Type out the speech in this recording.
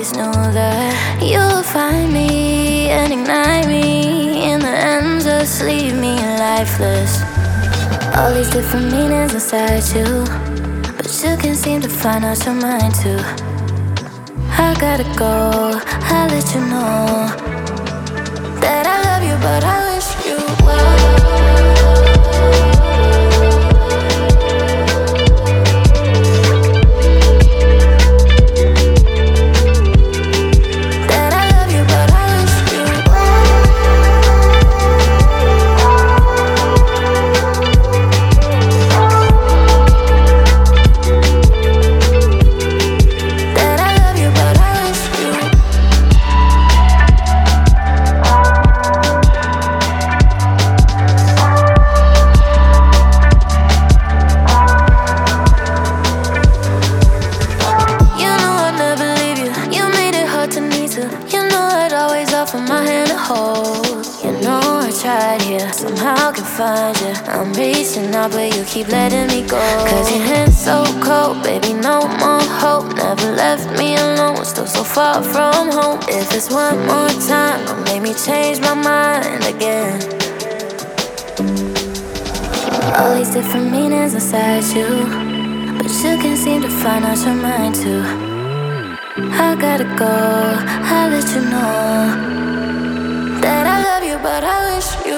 always knew that you would find me and ignite me. In the end, just leave me lifeless. All these different meanings inside you, but you can't seem to find out your mind too. I gotta go, I'll let you know that I love you, but I wish you well. Somehow can find you. I'm reaching out, but you keep letting me go. Cause your hand's so cold, baby, no more hope. Never left me alone, still so far from home. If it's one more time, don't make me change my mind again. All these different meanings inside you, but you can't seem to find out your mind too. I gotta go, I'll let you know that I love you, but I wish you